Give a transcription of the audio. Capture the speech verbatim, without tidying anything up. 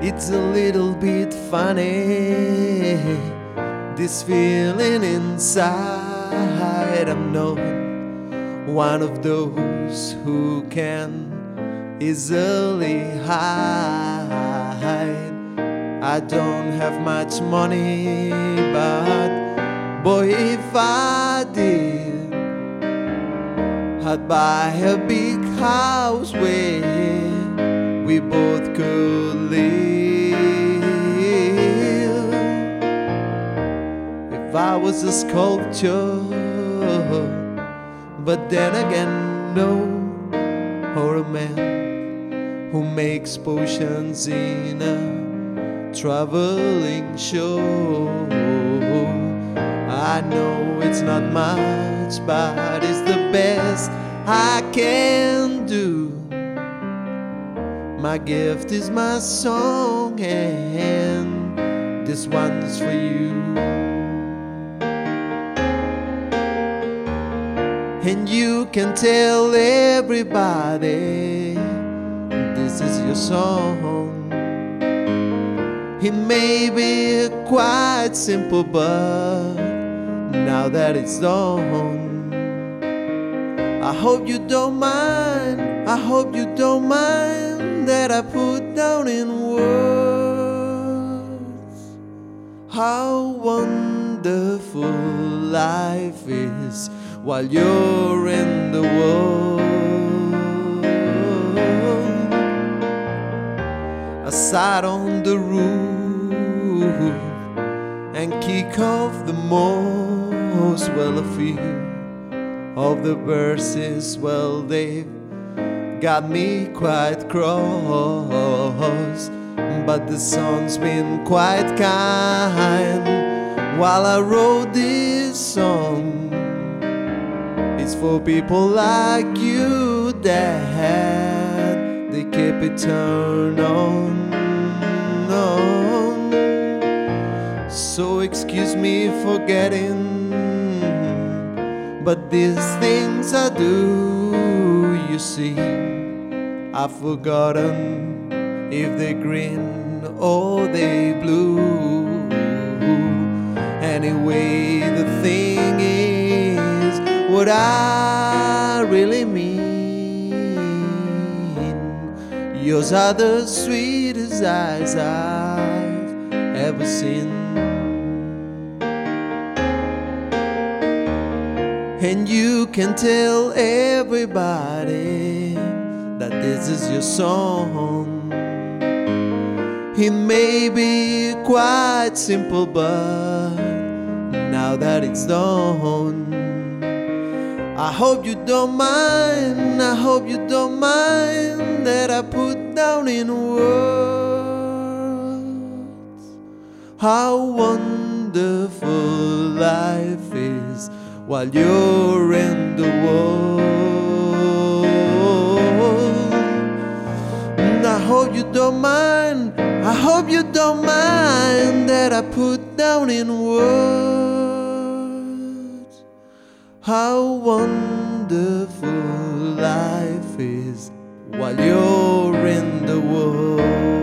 It's a little bit funny, this feeling inside. I'm not one of those who can easily hide. I don't have much money, but boy, if I did, I'd buy a big house where we both could live. If I was a sculpture, but then again, no, or a man who makes potions in a traveling show. I know it's not much, but it's the best I can do. My gift is my song, and this one's for you. And you can tell everybody this is your song. It may be quite simple, but now that it's done, I hope you don't mind, I hope you don't mind that I put down in words how wonderful life is while you're in the world. I sat on the roof and kick off the moss. Well, a few of the verses, well, they've got me quite cross, but the song's been quite kind while I wrote this song. It's for people like you that they keep it turned on, on. So excuse me for getting, but these things I do, you see, I've forgotten if they green or they blue. Anyway, the thing is what I really mean. Yours are the sweetest eyes I've ever seen. And you can tell everybody that this is your song. It may be quite simple, but now that it's done, I hope you don't mind, I hope you don't mind that I put down in words how wonderful life is while you're in the world. And I hope you don't mind, I hope you don't mind that I put down in words how wonderful life is while you're in the world.